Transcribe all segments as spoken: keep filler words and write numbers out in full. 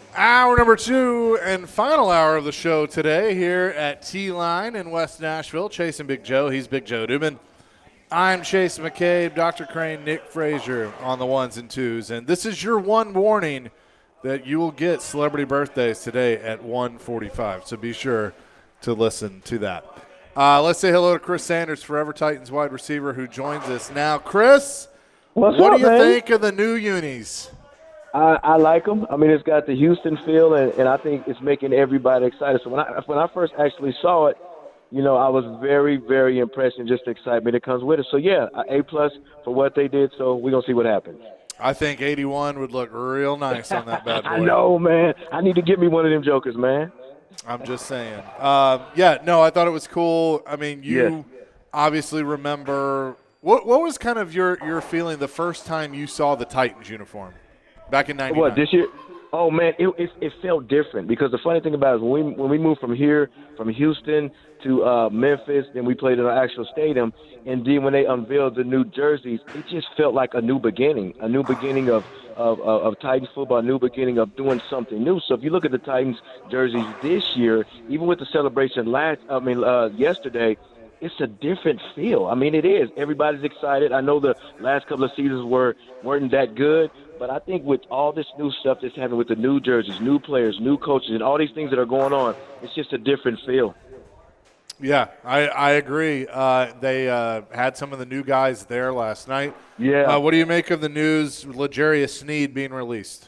Hour number two and final hour of the show today here at T-Line in West Nashville. Chasing Big Joe. He's Big Joe Dubin. I'm Chase McCabe, Doctor Crane, Nick Frazier on the ones and twos. And this is your one warning that you will get celebrity birthdays today at one forty-five. So be sure to listen to that. Uh, let's say hello to Chris Sanders, Forever Titans wide receiver, who joins us now. Chris, What's what up, do you man? think of the new unis? I, I like them. I mean, it's got the Houston feel, and, and I think it's making everybody excited. So when I when I first actually saw it, you know, I was very, very impressed and just the excitement that comes with it. So, yeah, A plus for what they did, so we're going to see what happens. I think eighty-one would look real nice on that bad boy. I know, man. I need to get me one of them jokers, man. I'm just saying. Uh, yeah, no, I thought it was cool. I mean, you Yeah. obviously remember what what was kind of your, your feeling the first time you saw the Titans uniform back in ninety-nine? What, this year? Oh, man, it, it it felt different because the funny thing about it is when we, when we moved from here, from Houston to uh, Memphis, then we played in our actual stadium, and then when they unveiled the new jerseys, it just felt like a new beginning, a new beginning of, of, of, of Titans football, a new beginning of doing something new. So if you look at the Titans jerseys this year, even with the celebration last, I mean, uh, yesterday, it's a different feel. I mean, it is. Everybody's excited. I know the last couple of seasons were, weren't that good, but I think with all this new stuff that's happening with the new jerseys, new players, new coaches, and all these things that are going on, it's just a different feel. Yeah, I, I agree. Uh, they uh, had some of the new guys there last night. Yeah. Uh, what do you make of the news, L'Jarius Sneed being released?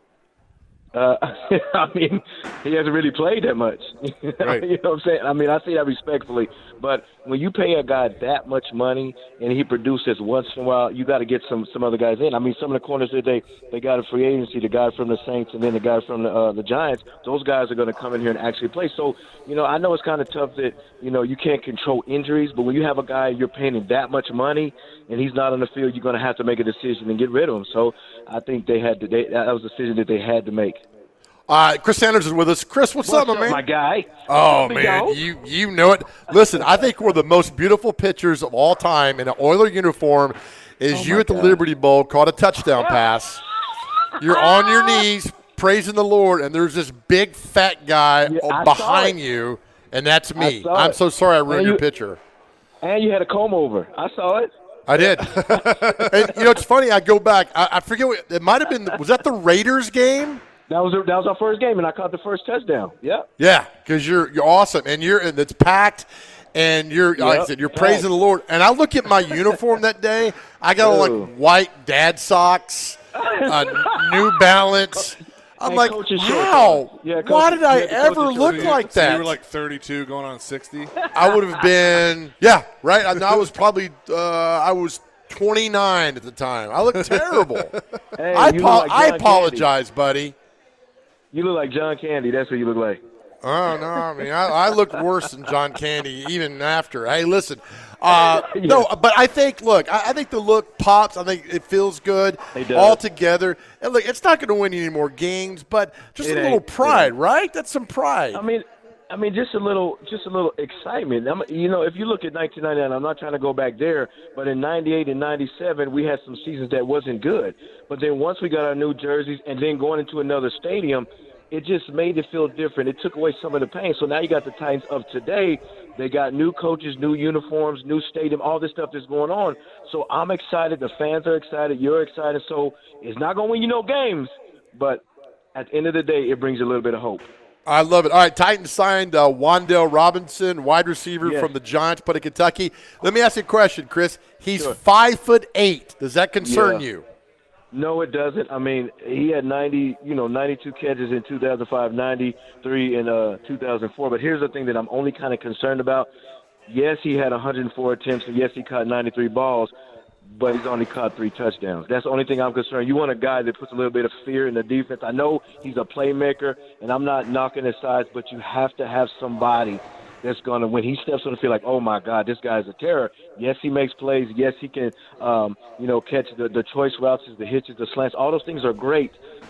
Uh, I mean, he hasn't really played that much. Right. You know what I'm saying? I mean, I say that respectfully, but when you pay a guy that much money and he produces once in a while, you got to get some some other guys in. I mean, some of the corners that they they got a free agency, the guy from the Saints and then the guy from the uh, the Giants, those guys are going to come in here and actually play. So, you know, I know it's kind of tough that you know you can't control injuries, but when you have a guy you're paying him that much money and he's not on the field, you're going to have to make a decision and get rid of him. So, I think they had to. They, that was a decision that they had to make. Uh, Chris Sanders is with us. Chris, what's, What's up, my up, man? my guy? Oh, What's up, big man, dog? you you know it. Listen, I think one of the most beautiful pictures of all time in an Oiler uniform is Oh, you my at the God. Liberty Bowl, caught a touchdown pass. You're on your knees praising the Lord, and there's this big fat guy Yeah, I saw behind it. you, and that's me. saw I'm it. so sorry I ruined And your you- picture. And you had a comb over. I saw it. I did. And, you know, it's funny. I go back. I, I forget what it might have been. Was that the Raiders game? That was that was our first game, and I caught the first touchdown. Yeah. Yeah, because you're you're awesome, and you're and it's packed, and you're like I Yep. said, you're praising the Lord. And I look at my uniform that day. I got on Ooh. like white dad socks, uh, New Balance. I'm And like, coach's shorts wow, on. Yeah, why coach's- did I yeah, the ever coach's look shorts. like So that? you were like thirty-two going on sixty? I would have been, yeah, right. I, I was probably, uh, I was twenty-nine at the time. I looked terrible. Hey, I, you look apo- like I John apologize, buddy. Candy. You look like John Candy. That's what you look like. Oh, no, I mean, I, I looked worse than John Candy even after. Hey, listen, uh, no, but I think, look, I, I think the look pops. I think it feels good It does. all together. And look, it's not going to win you any more games, but just It a little ain't. It pride, ain't. right? That's some pride. I mean, I mean, just a little, just a little excitement. I mean, you know, if you look at nineteen ninety-nine, I'm not trying to go back there, but in ninety-eight and ninety-seven, we had some seasons that wasn't good. But then once we got our new jerseys, and then going into another stadium, it just made it feel different. It took away some of the pain. So now you got the Titans of today. They got new coaches, new uniforms, new stadium, all this stuff that's going on. So I'm excited. The fans are excited. You're excited. So it's not going to win you no games, but at the end of the day, it brings you a little bit of hope. I love it. All right, Titans signed uh, Wandale Robinson, wide receiver Yes. from the Giants, put in Kentucky. Let me ask you a question, Chris. He's Sure. five foot eight. Does that concern Yeah. you? No, it doesn't. I mean, he had ninety, you know, ninety-two catches in two thousand five, ninety-three in uh, two thousand four. But here's the thing that I'm only kind of concerned about. Yes, he had one hundred four attempts, and yes, he caught ninety-three balls, but he's only caught three touchdowns. That's the only thing I'm concerned. You want a guy that puts a little bit of fear in the defense. I know he's a playmaker, and I'm not knocking his size, but you have to have somebody that's going to, when he steps on the field, like, oh, my God, this guy's a terror. Yes, he makes plays. Yes, he can, um, you know, catch the, the choice routes, the hitches, the slants. All those things are great.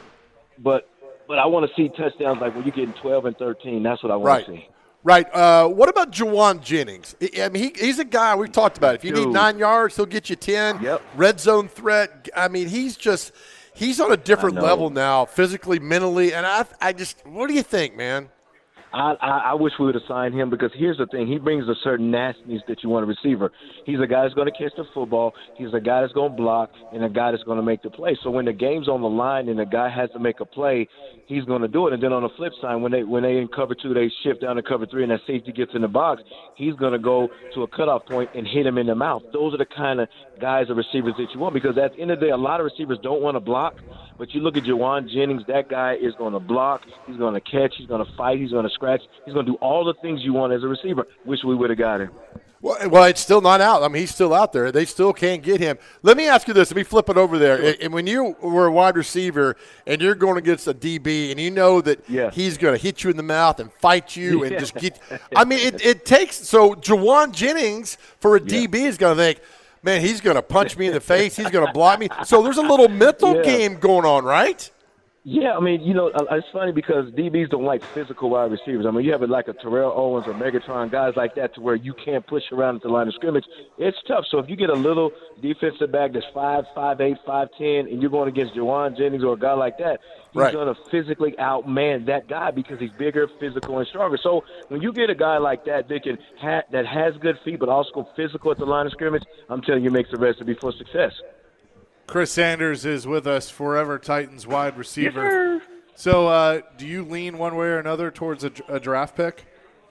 But but I want to see touchdowns like when you're getting twelve and thirteen. That's what I want Right. to see. Right. Uh, what about Juwan Jennings? I I mean, he, he's a guy we've talked about. If you need Dude. nine yards, he'll get you ten. Yep. Red zone threat. I mean, he's just he's on a different level now, physically, mentally, and I, I just, what do you think, man? I, I, I wish we would have signed him because here's the thing. He brings a certain nastiness that you want a receiver. He's a guy that's going to catch the football. He's a guy that's going to block and a guy that's going to make the play. So when the game's on the line and the guy has to make a play, he's going to do it. And then on the flip side, when they when they in cover two, they shift down to cover three and that safety gets in the box, he's going to go to a cutoff point and hit him in the mouth. Those are the kind of guys or receivers that you want because at the end of the day, a lot of receivers don't want to block. But you look at Jauan Jennings, that guy is going to block, he's going to catch, he's going to fight, he's going to scratch. He's going to do all the things you want as a receiver. Wish we would have got him. Well, well, it's still not out. I mean, he's still out there. They still can't get him. Let me ask you this. Let me flip it over there. Sure. And when you were a wide receiver and you're going against a D B and you know that yeah. he's going to hit you in the mouth and fight you and yeah. just get – I mean, it, it takes – so Jauan Jennings for a yeah. D B is going to think, man, he's going to punch me in the face. He's going to block me. So there's a little mental yeah. game going on, right? Yeah, I mean, you know, it's funny because D Bs don't like physical wide receivers. I mean, you have it like a Terrell Owens or Megatron, guys like that to where you can't push around at the line of scrimmage. It's tough. So if you get a little defensive back that's five, five, eight, five, ten, and you're going against Jauan Jennings or a guy like that, he's right. going to physically outman that guy because he's bigger, physical, and stronger. So when you get a guy like that that, can ha- that has good feet but also physical at the line of scrimmage, I'm telling you, it makes the recipe for success. Chris Sanders is with us, forever Titans wide receiver. Yes, so uh, do you lean one way or another towards a, a draft pick?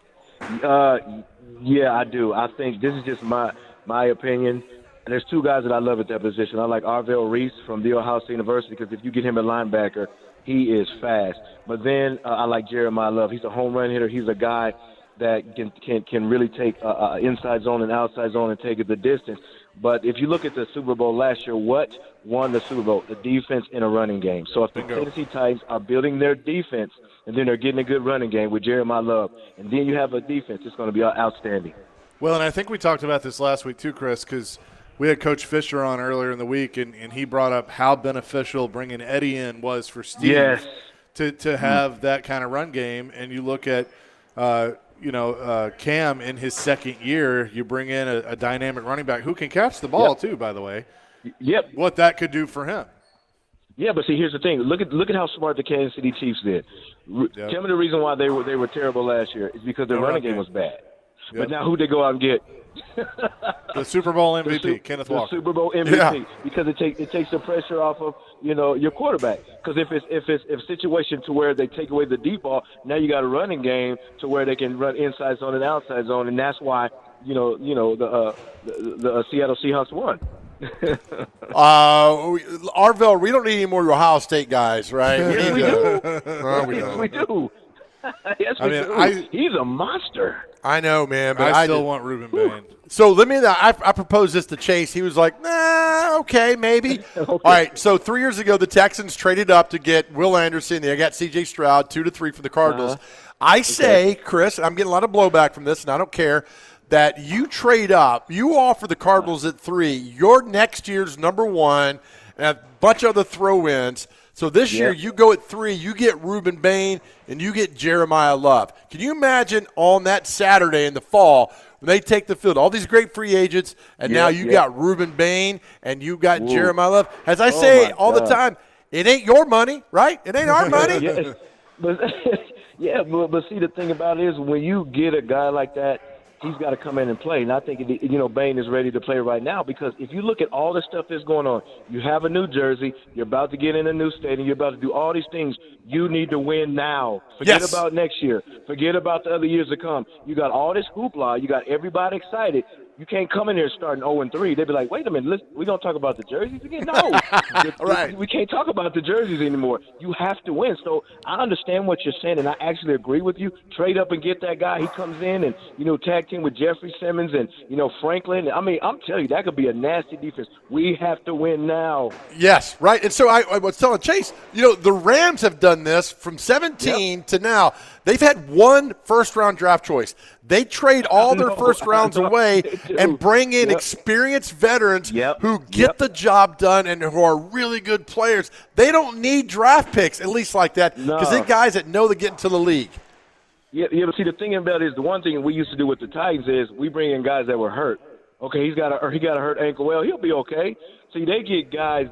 Uh, yeah, I do. I think this is just my my opinion. There's two guys that I love at that position. I like Arvell Reese from The Ohio State University because if you get him at linebacker, he is fast. But then uh, I like Jeremiah Love. He's a home run hitter. He's a guy that can can, can really take uh, uh, inside zone and outside zone and take it the distance. But if you look at the Super Bowl last year, what won the Super Bowl? The defense in a running game. So if the Bingo. Tennessee Titans are building their defense and then they're getting a good running game with Jeremiah Love, and then you have a defense that's going to be outstanding. Well, and I think we talked about this last week too, Chris, because we had Coach Fisher on earlier in the week, and, and he brought up how beneficial bringing Eddie in was for Steve yes. to, to have mm-hmm. that kind of run game. And you look at uh, – you know, uh, Cam in his second year, you bring in a, a dynamic running back who can catch the ball yep. too, by the way. Yep. What that could do for him. Yeah, but see, here's the thing. Look at look at how smart the Kansas City Chiefs did. Yep. Tell me the reason why they were they were terrible last year is because their no running game was bad. Yep. But now who they go out and get? The Super Bowl M V P, the, Kenneth the Walker. Super Bowl M V P, yeah. because it takes it takes the pressure off of you know your quarterback. Because if it's if it's if situation to where they take away the deep ball, now you got a running game to where they can run inside zone and outside zone, and that's why you know you know the uh, the, the uh, Seattle Seahawks won. uh, Arvell, we don't need any more Ohio State guys, right? Yes, we, we do. No, we yes, don't. we do. yes, we I mean, do. I, He's a monster. I know, man, but I I still did. want Ruben Bain. So let me. I, I proposed this to Chase. He was like, "Nah, okay, maybe." Okay. All right. So three years ago, the Texans traded up to get Will Anderson. They got C J Stroud, two to three for the Cardinals. Uh-huh. I say, okay. Chris, I'm getting a lot of blowback from this, and I don't care. That you trade up, you offer the Cardinals at three. Your next year's number one, and a bunch of other throw-ins. So this yep. year you go at three, you get Ruben Bain, and you get Jeremiah Love. Can you imagine on that Saturday in the fall when they take the field, all these great free agents, and yep, now you yep. got Ruben Bain and you got Ooh. Jeremiah Love? As I oh say all God. the time, it ain't your money, right? It ain't our money. yes. But, yeah, but, but see, the thing about it is when you get a guy like that, he's got to come in and play. And I think, you know, Bain is ready to play right now because if you look at all the stuff that's going on, you have a new jersey, you're about to get in a new stadium, you're about to do all these things. You need to win now. Forget yes. about next year. Forget about the other years to come. You got all this hoopla. You got everybody excited. You can't come in here starting oh and three. They'd be like, wait a minute, listen, we're going to talk about the jerseys again? No. right. We can't talk about the jerseys anymore. You have to win. So I understand what you're saying, and I actually agree with you. Trade up and get that guy. He comes in and, you know, tag team with Jeffrey Simmons and, you know, Franklin. I mean, I'm telling you, that could be a nasty defense. We have to win now. Yes, right. And so I, I was telling Chase, you know, the Rams have done this from seventeen yep. to now. They've had one first-round draft choice. They trade all their first rounds away and bring in yep. experienced veterans yep. who get yep. the job done and who are really good players. They don't need draft picks, at least like that, because no. they're guys that know they get into the league. Yeah, yeah, but see, the thing about it is the one thing we used to do with the Titans is we bring in guys that were hurt. Okay, he's got a or he got a hurt ankle. Well, he'll be okay. See, they get guys that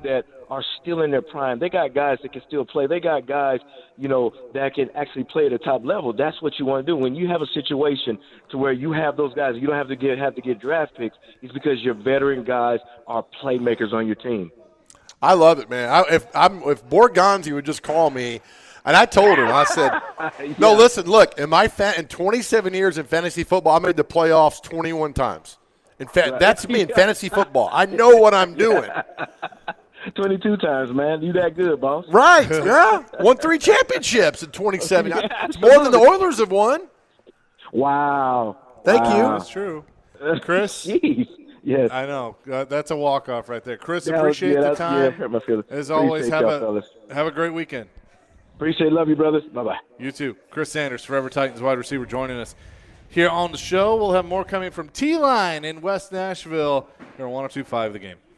are still in their prime. They got guys that can still play. They got guys, you know, that can actually play at the top level. That's what you want to do. When you have a situation to where you have those guys, you don't have to get have to get draft picks. It's because your veteran guys are playmakers on your team. I love it, man. I, if I'm if Borgonzi would just call me, and I told him, I said, yeah. no, listen, look, in my fa- in twenty-seven years in fantasy football, I made the playoffs twenty-one times. In fact, right. That's me in fantasy football. I know what I'm doing. twenty-two times, man. You that good, boss. Right, yeah. Won three championships in twenty-seven. Yeah, it's more than the Oilers have won. Wow. Thank wow. you. That's true. Chris? Jeez. Yes. I know. Uh, that's a walk-off right there. Chris, yeah, appreciate yeah, the time. Yeah, hurt my feelings. As always, appreciate have a, fellas. have a great weekend. Appreciate it. Love you, brothers. Bye-bye. You too. Chris Sanders, Forever Titans wide receiver, joining us here on the show. We'll have more coming from T-Line in West Nashville. Here on one oh two point five The Game.